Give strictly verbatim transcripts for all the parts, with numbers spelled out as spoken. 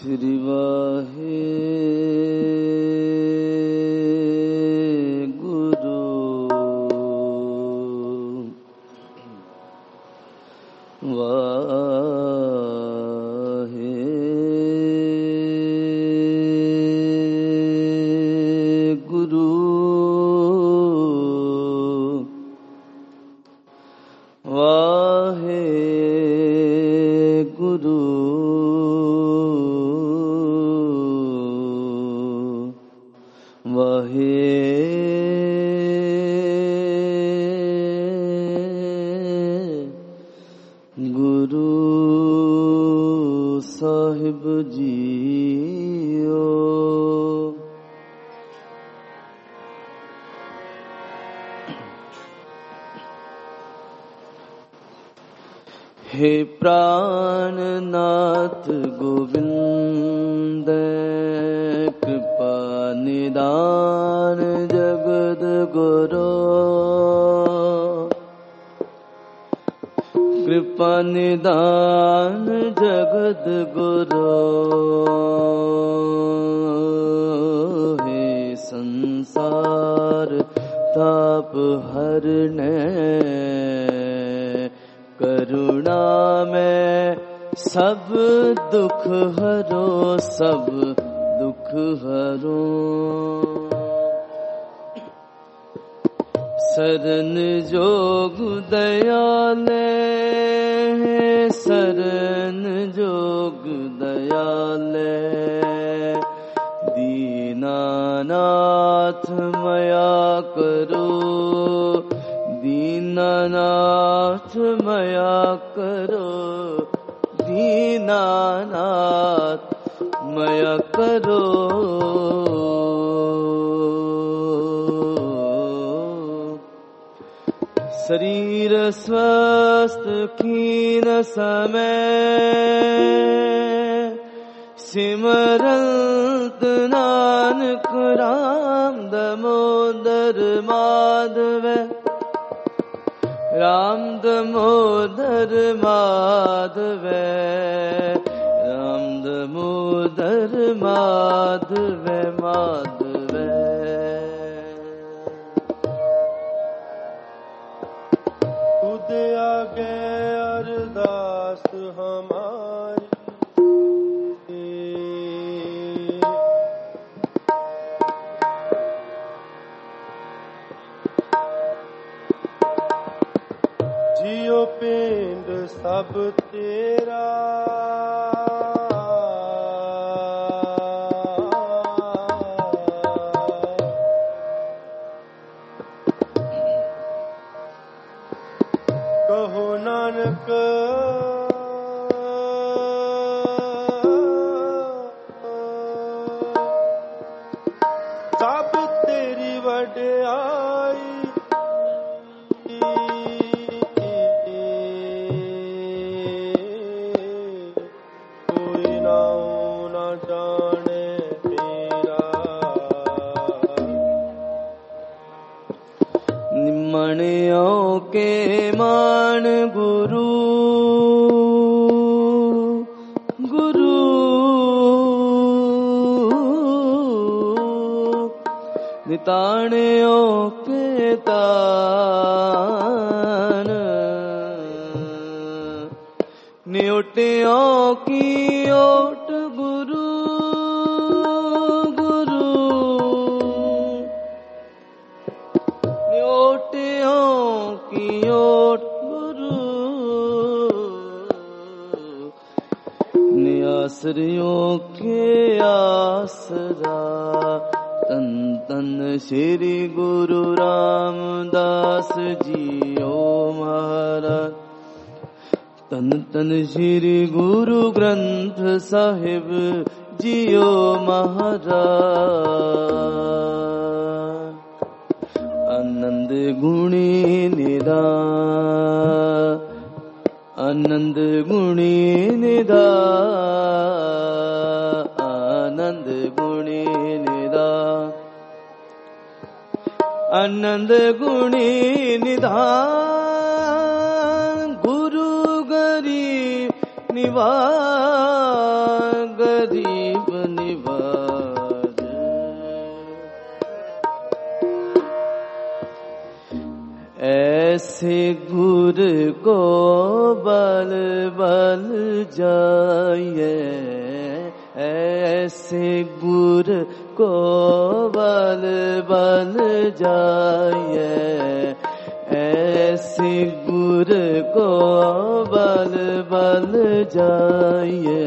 श्री वाहे गुरु वाहे गुरु वाहे गुरु वाहे गुरु साहिब जीओ। हे प्राणनाथ गोविंद कृपा निदान जगद गुरो, कृपा निदान जगद गुरो। हे संसार ताप हरने करुणा में सब दुख हरो, सब दुख हरो। शरण जोग दयाले, शरण जोग दयाले। दीनानाथ मया करो, दीनानाथ मया करो, दीनानाथ मया करो। शरीर स्वस्थ कीन समय, सिमरंत नानक राम दामोदर माधव, राम दामोदर माधव, राम दामोदर माधव माधव। खुद आगे अरदास हमारी, जियो पिंड सब तेरा, कहो नानक सब तेरी वड्याई। कोई नाऊ न जाने तेरा, निमणियों के मान गुरु, गुरु निताणियों के तान, न्योटियों की ओट गुरु, गुरु न्योटियों की ओट गुरु। नियासरियों के आसरा, तन तन श्री गुरु रामदास जीओ महाराज। तन तन श्री गुरु ग्रंथ साहिब जीओ महाराज। आनंद गुणी निधान, आनंद गुणी निधान, आनंद गुणी निधान, आनंद गुणी निधान। गुरु गरीब निवास, गरीब ऐसे गुर को बल बल जाइए, ऐसे गुर को बल बल जाइए, ऐसे गुर को बल बल जाइए,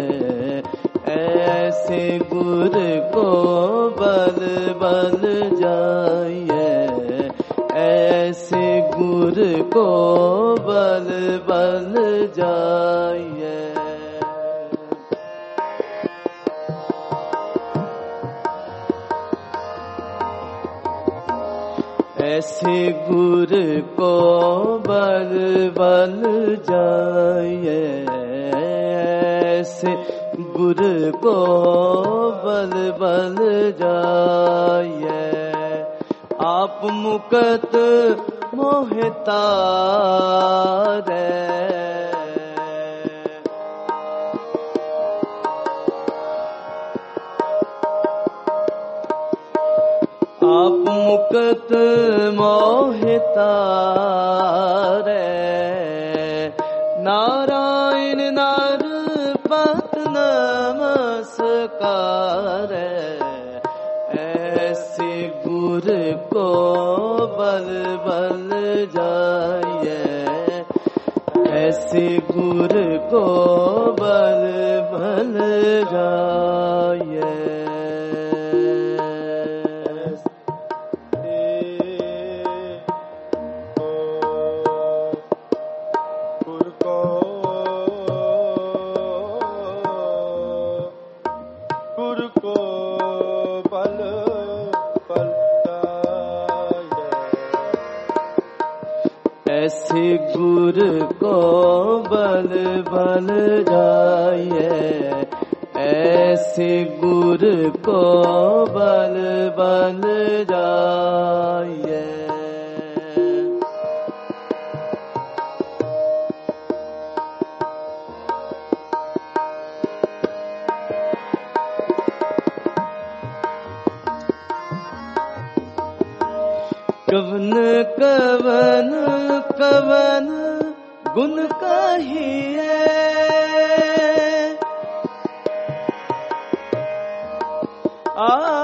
ऐसे गुर को बल बल जाइए, ऐसे गुर को बल बल जाइए। ऐसे गुर को बल बल जाइए, ऐसे गुर को बल बल जाइए, आप मुकत मोहितारे, आप मुकत मोहितारे, नारायण नार पत नमस्कार, ऐसे गुर को बल बल जाइए, ऐसे गुर को बल बल जाइए। ऐसे गुर को बल बल जाइए, ऐसे गुर को बल बल जाइए। कवन कवन कवन गुण कहिए, आ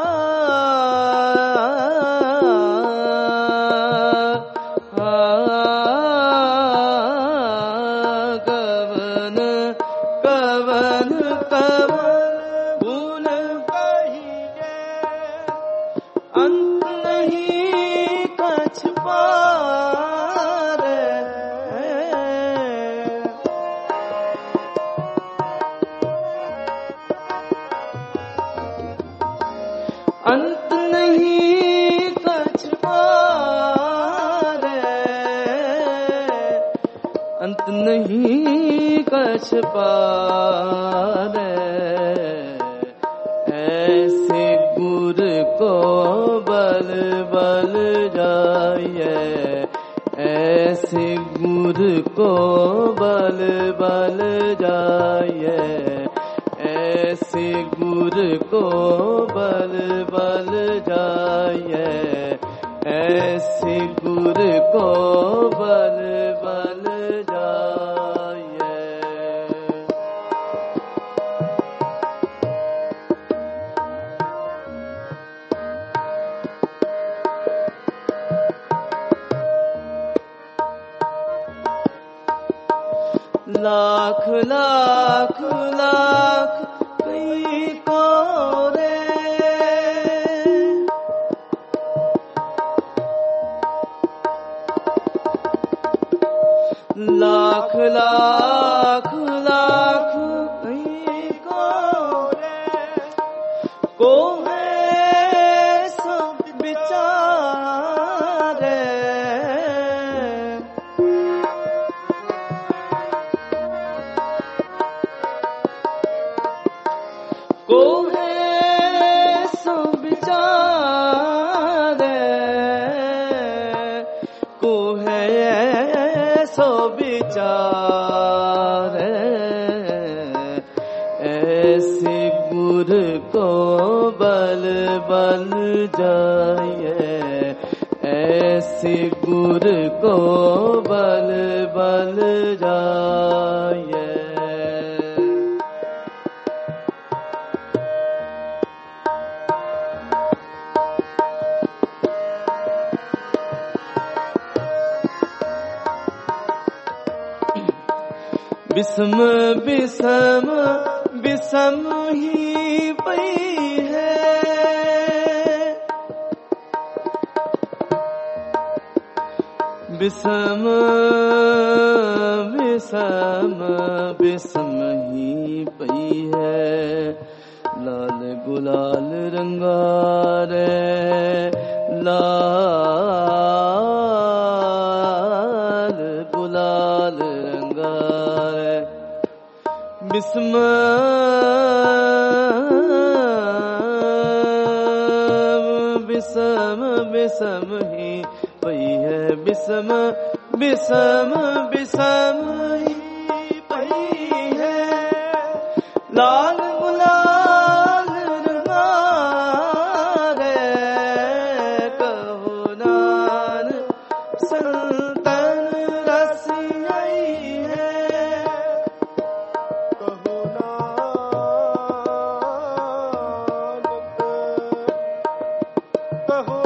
कवन कवन कवन गुण कहिए, अंत नहीं कछ पारे, अंत नहीं कछ पारे, अंत नहीं कछ पारे, ऐसे गुर को बल बल जाइए, ऐसे गुर को बल बल जाइए, ऐसे गुर को बल बल जाइए, ऐसे गुर को बल बल जाइए। लाख लाख लाख कई को रे, लाख लाख लाख कई को रे, को है सब विचारे, को है सब विचारे, को है सो विचारे, ऐसे गुर को बल बल जाइए, ऐसे गुर को बल बल जाए। बिसम बिसम बिसम ही पई है, बिसम बिसम बिसम ही पई है। लाल गुलाल रंगा रे लाल गुलाल रंगा रे। बिसम बिसम बिसम ही पई है, बिसम बिसम बिसम ही पई है। लाल गुलाल रंगा रे कहो नान संतन रस आई है। कहो नानक कहो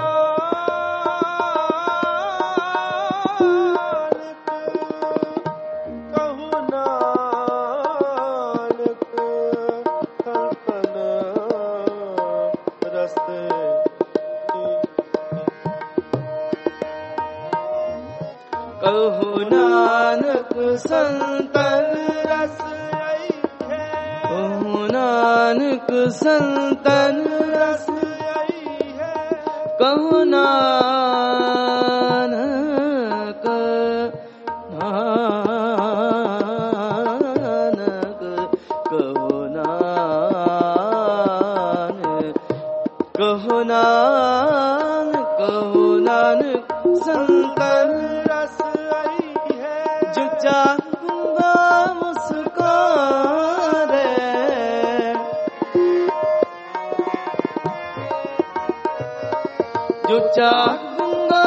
कहो नानक संतन रस आई है। कहो नानक संतन रस आई है। कहो नानक नानक कहो नानक कहो नानक कहो नानक संतन रस जो चाहूंगा मुस्कारे, जो चाहूंगा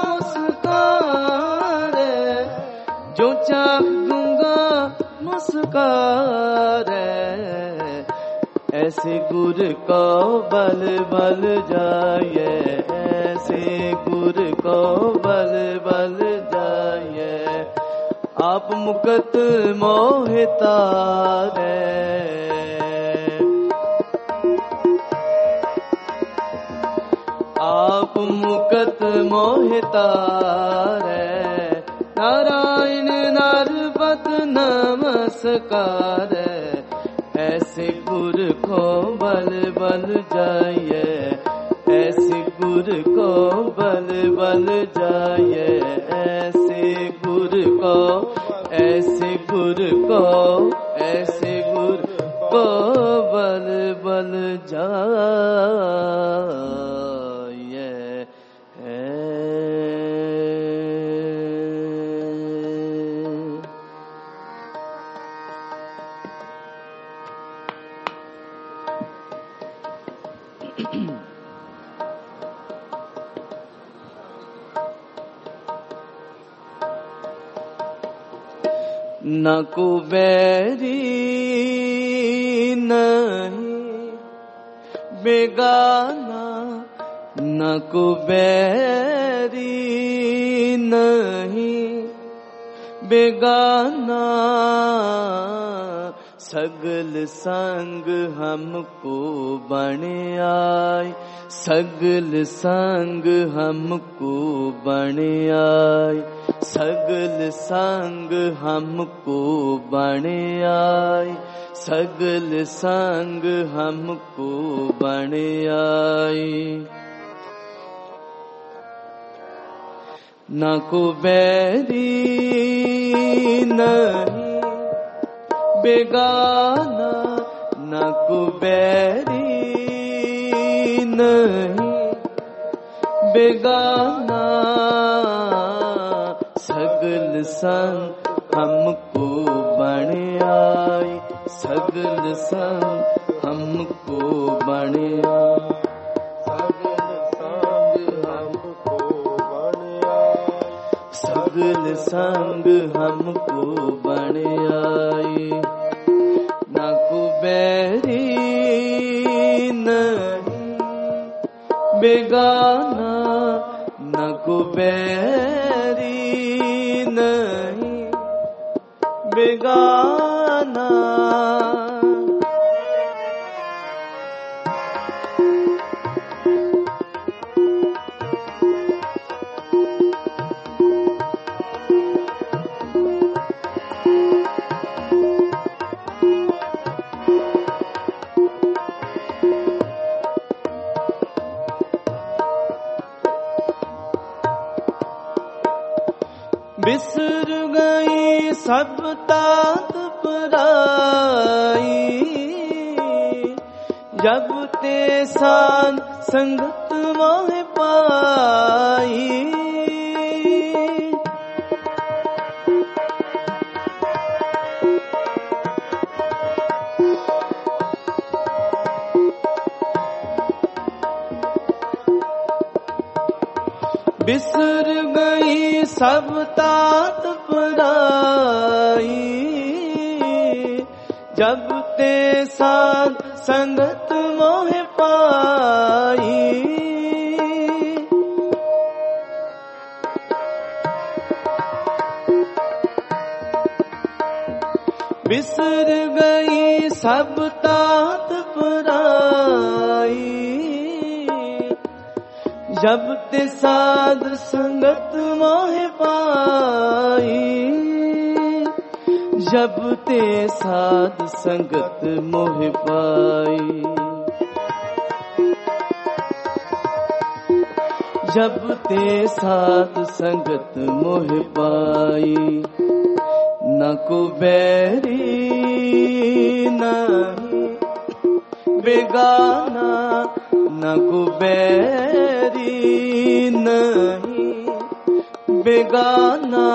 मुस्कारे, जो चाहूंगा मुस्कारे। ऐसे गुर को बल बल जाए, ऐसे गुर को बल बल जाए। आप मुकत मोहिता रे, आप मुकत मोहिता रे। नारायण नारपत नमस्कार, ऐसे गुर को बल बल जाइए, ऐसे गुर को बल बल जाइए। ऐसे गुर को ऐसे गुर को ऐसे गुर को बल बल जाइए। न कुबेरी नहीं बेगाना, न कुबेरी नहीं बेगाना। सगल संग हमको बन आए, सगल संग हमको बन आए। सगल संग हमको बन आए, सगल संग हमको बन आए। न कुबेरी नहीं बेगाना, न कुबेरी नहीं बेगाना। सगल संग हमको बन आए, सगल संग हमको बन आए। सगल संग हमको सगल संग हमको बन आए। ना को बैरी नहीं बेगाना, ना को बैरी नहीं बेगाना। बिसर गई सब तात पराई, जब ते साथ संगत मोह पाई। बिसर गई सब तात पराई, जब ते साथ संगत मोह पाई। बिसर गई सब तात पराई, जब ते साध संगत मोह पाई। जब ते साध संगत मोह पाई, जब ते साध संगत मोह पाई। न को बैरी नहीं बेगाना, न को बैरी नहीं बेगाना।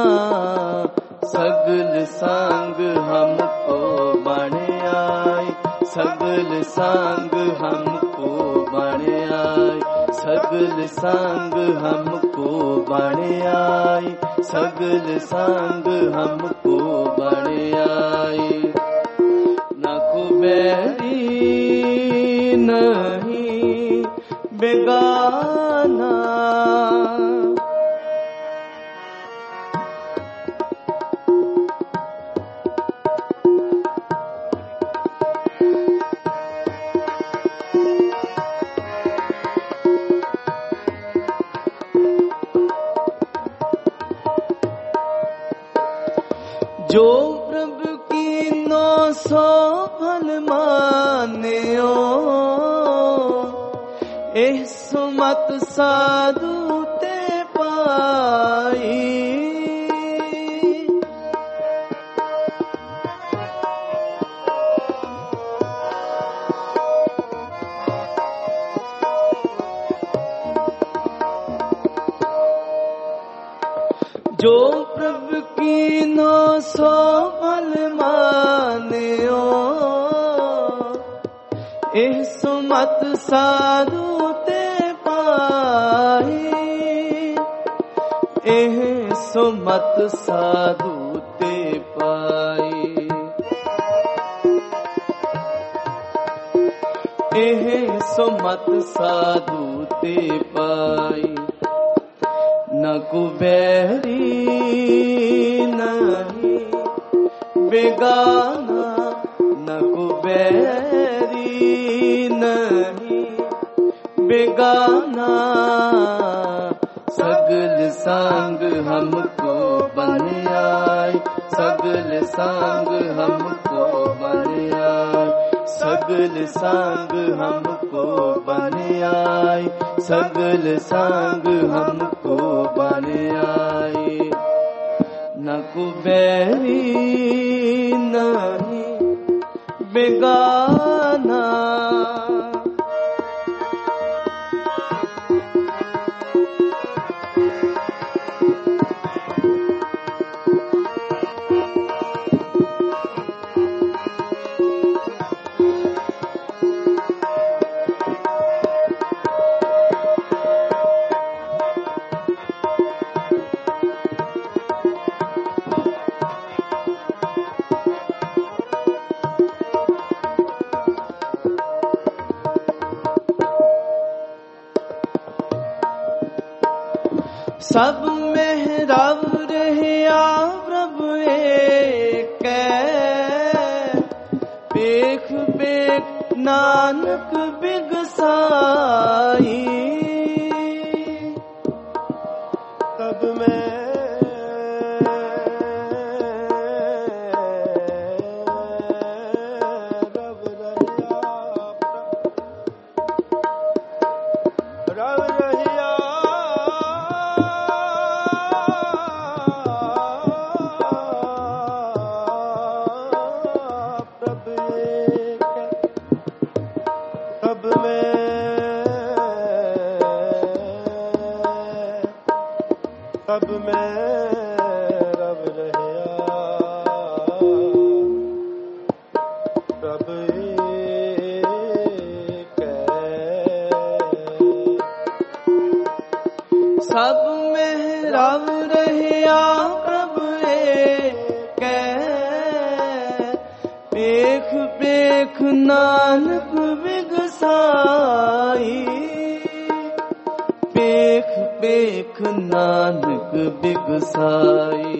सगल संग हमको बन आए, सगल संग हमको बन आए, सगल संग हमको बन आए, सगल संग हमको बन आए। न को बैरी नहीं बेगाना। जो प्रभु की नौ सौ फल मान्यो, एह सुमत साधु ते पाई। जो प्रभु की नौ सौ फल मान्यो, एह सुमत साधु ते पाई। एह सुमत साधु ते पाई, एह सुमत साधु ते पाई। न को बैरी नहीं बेगाना, न को बैरी नहीं बेगाना। सगल संग हमको बन आए, सगल संग हमको बन आए, सगल संग हमको बन आए, सगल संग हमको बन आए। न को बैरी नहीं बेगाना। सब में रब रहिया प्रभु एक पेख पेख नानक बिगसाई तब मैं नानक बिगसाई पेख पेख नानक बिगसाई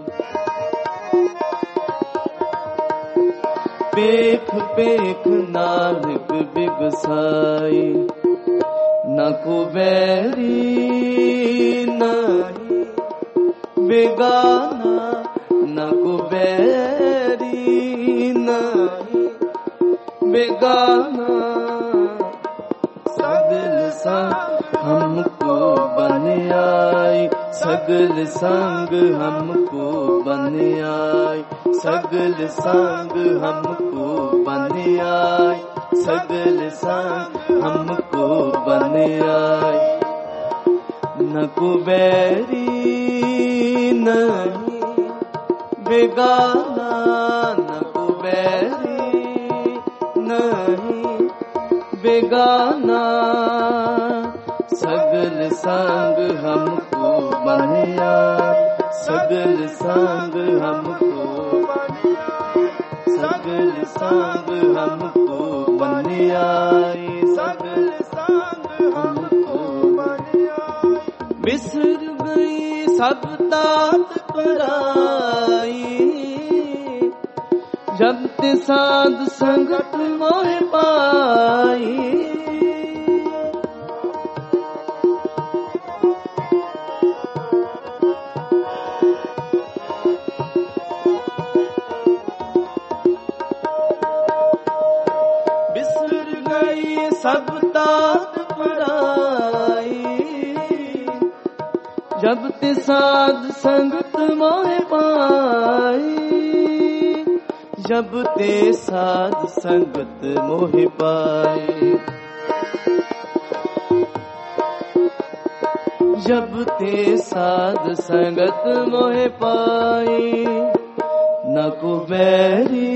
पेख पेख नानक बिगसाई न कुबैरी नहीं बेगाना न कुबैरी नहीं बेगाना सगल संग हमको बन आई सगल संग हमको बन आई सगल संग हमको बन आई सगल संग हमको बन आई न कुबैरी नहीं बेगाना न कुबैरी नहीं बेगाना सगल संग हमको बन आई सगल संग हमको सगल संग हमको बन आई सगल संग हमको बन आई बिसर गई सब तात पराई जब ते साध संगत मोह पाई बिसर गई सब तात पराई जब ते साध संगत मोह पाई जब ते साध संगत मोह पाई जब ते साध संगत मोह पाई न कुबैरी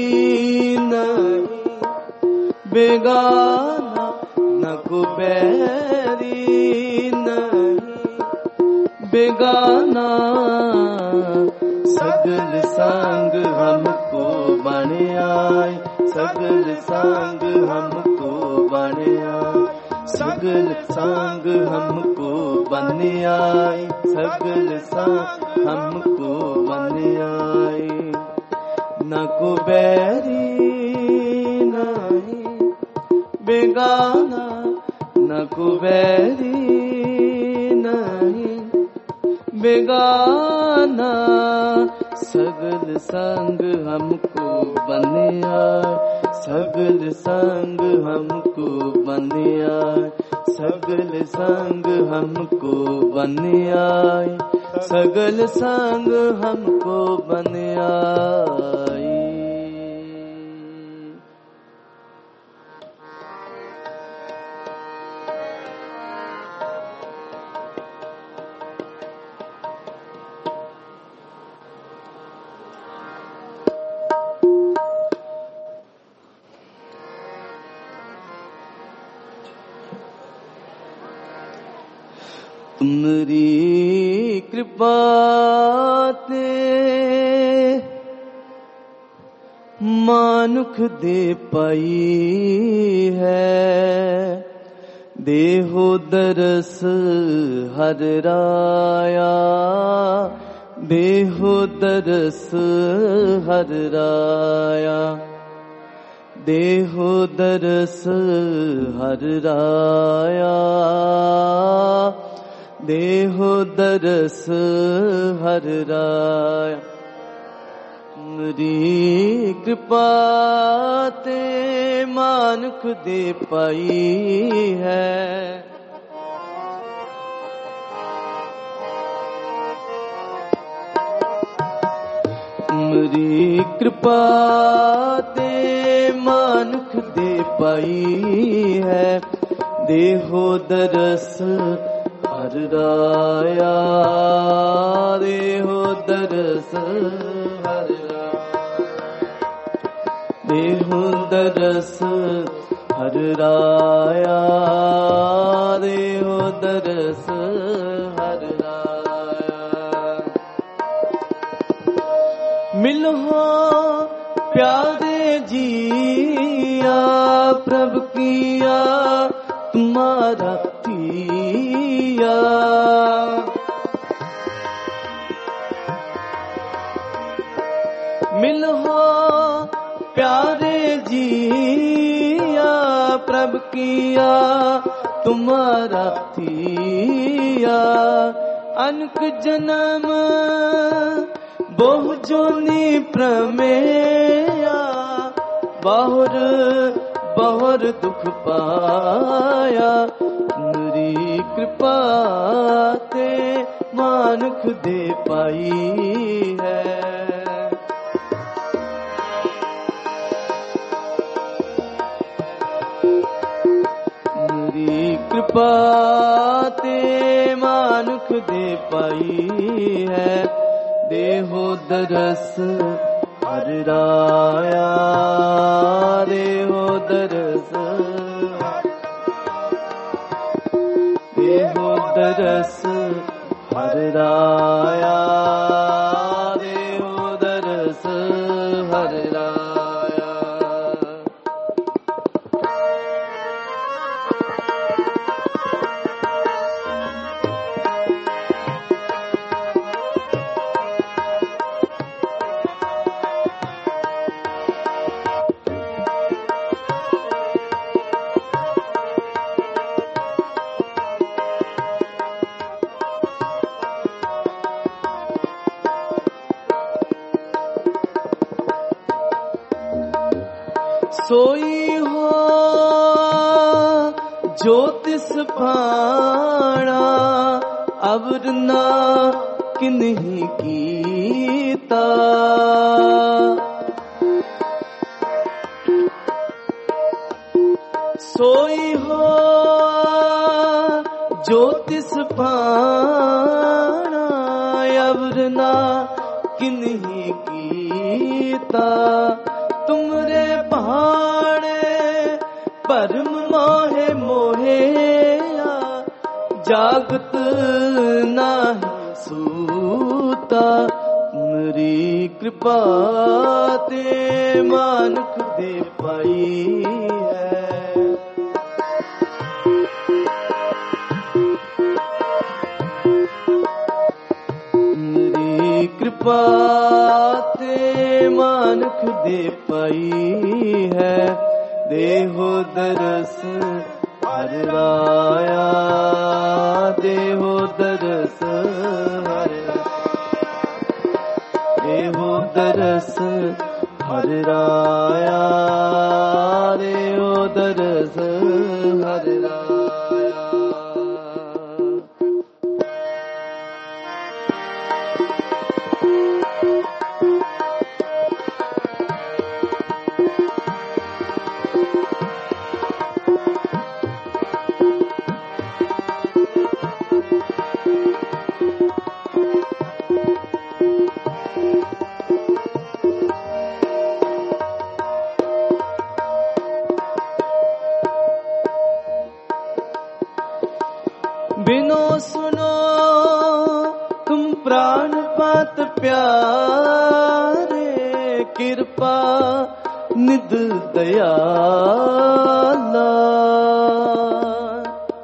नहीं बेगाना न कुबैरी नहीं बेगाना सगल संग हमको बन आई सगल संग हमको बन आई सगल संग हमको बन आई सगल संग हमको बन आई न कुबैरी नहीं बेगाना न कुबैरी नहीं बेगाना सगल संग हमको बन आई सगल संग हमको बन आई सगल संग हमको बन आई सगल संग हमको बन आई तुमरी कृपा ते मानुख दे पाई है देहो दरस हर राया, देहो दरस हर राया, देहो दरस हर राया, देहो दरस हर राया। मेरी कृपा ते मानुख दे पाई है, मेरी कृपा ते मानुख दे पाई है। देहो दरस हर राया, देहो दरस हर देहो दरस हर राया, देहो दरस हर राया। मिलो प्यारे जिया, प्रभु किया तुम्हारा किया। मिलो प्यारे जिया, प्रभु किया तुम्हारा थिया। अनक जन्म बहु जोनी प्रमेया, बहुर बहुर दुख पाया। मेरी कृपा ते मानुख दे पाई है। कृपा ते मानुख दे पाई है। देहो दरस हर राया, देहो दरस, देहो दरस हर राया, देहो दरस हर राया। सोई हो ज्योतिष भाणा, अवर ना किन्हीं कीता। सोई हो ज्योतिष भाणा, अवर ना किन्हीं कीता। तुमरे भाणे परम मोहे मोहेया, जागत नाही सूता। मेरी कृपा ते मानुख दे पाई है। मेरी कृपा ते मानुख दे पाई है। देहो दरस हर राया, देहो दरस हर, देहो दरस हर राया, देहो दरस हर राया। बिनो सुनो तुम प्राणपात प्यारे, कृपा निध दयाला।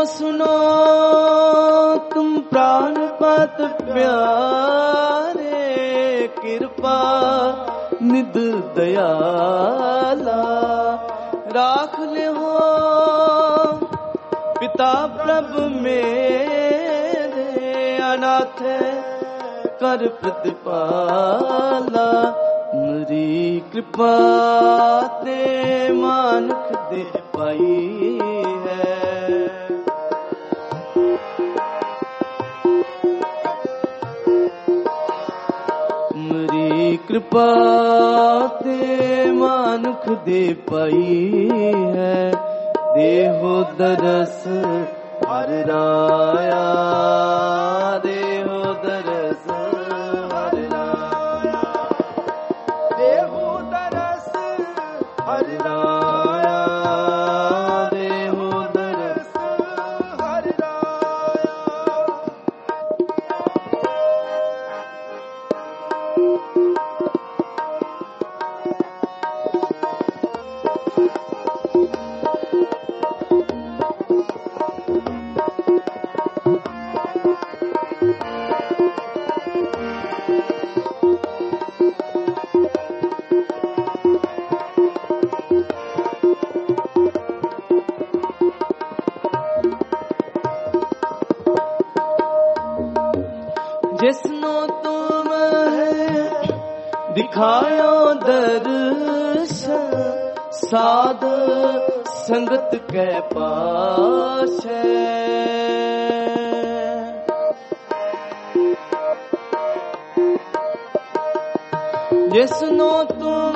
सुनो तुम प्राणपत प्यारे, कृपा निध दयाला राख ले हो पिता प्रभु मेरे, अनाथ कर प्रतिपाला। मेरी कृपा ते मानुख दे पाई है, मेरी कृपा ते मानुख दे पाई है। देहो दरस हर राया, देहो दरस हर राया, देहो दरस हर राया, देहो दरस हर राया। जिसनो तुम दिखायो दर्शन, साध संगत के पास है। जिसनो तुम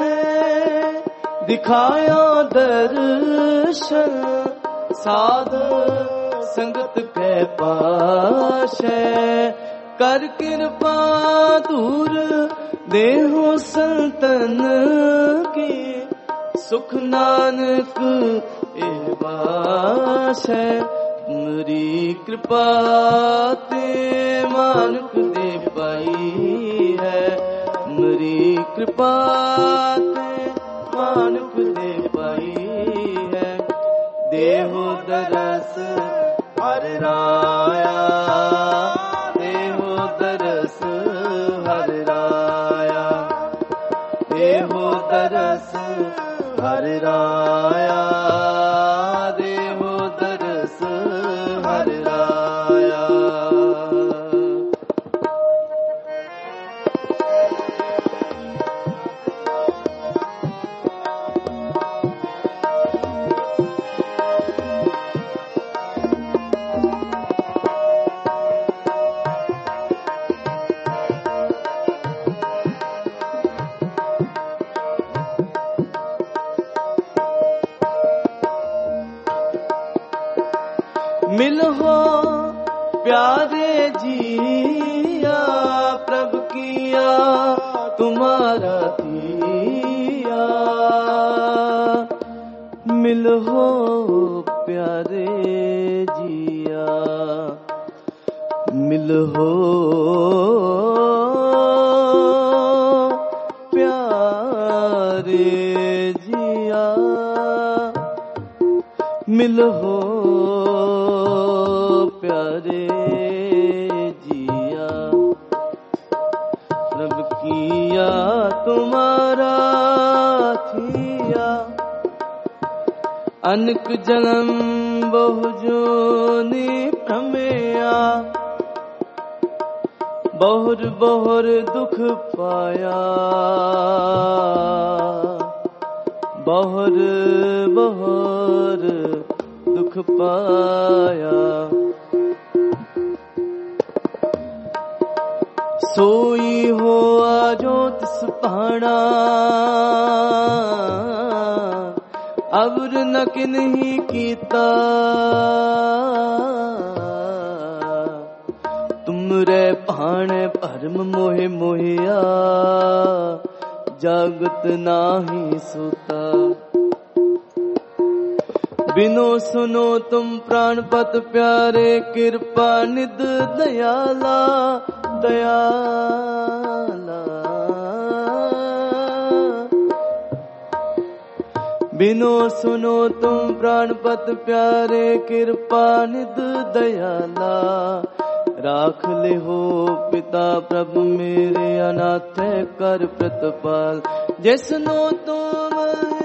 दिखायो दर्शन, साध संगत के पास है। कर कृपा दूर देहो संतन की, सुख नानक ए बास है। मेरी कृपा ते मानुख दे पाई है, मेरी कृपा ते मानुख दे पाई है। देहो दरस हर राया, देहो दरस हर राया, देहो दरस हर राया, देहो दरस हर राया। मिलो प्यारे जिया, प्रभु किया तुम्हारा दिया। मिलो प्यारे जिया, मिलो प्यारे जिया, मिलो प्यारे जिया। प्रभु किया तुम्हारा थिया, अनक जन्म बहु जोनि प्रमेया। बहुर बहुर दुख पाया, बहुर बहुर दुख पाया। सोई हो आजो तिस पाना, अवर न किन्ही कीता। तुमरे भाणे भरम मोहे मोहिया, जागत नाही सोता। बिनो सुनो तुम प्राणपत प्यारे, कृपा निध दयाला दयाला। बिनो सुनो तुम प्राणपत प्यारे, कृपा निध दयाला। राख ले हो पिता प्रभु मेरे, अनाथ कर प्रतिपाल। जिसनो तुम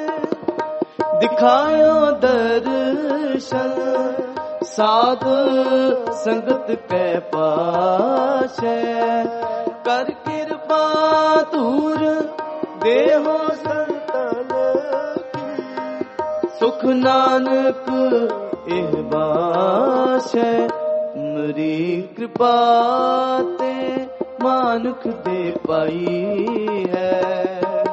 दिखायो दर्शन, साध संगत के पाशे। कर कृपा दूर देहो संतन की, सुख नानक एह बाशे। मेरी कृपा ते मानुख दे पाई है।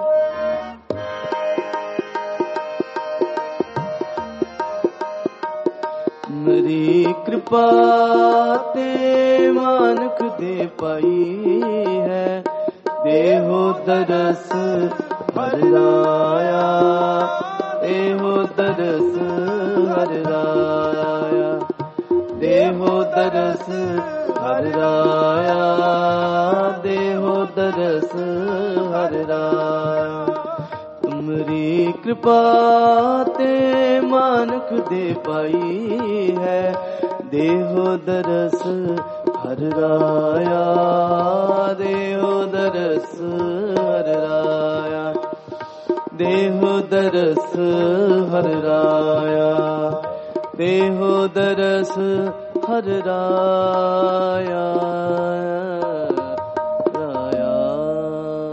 मेरी कृपा ते मानुख दे पाई है। देहो दरस हर राया, देहो दरस हर राया। देहो दरस हर राया, देहो दरस हर राया। तुमरी कृपा ते मानुख दे पाई है। देहो दरस हर राया, देहो दरस हर राया। देहो दरस हर राया, देहो दरस हर राया।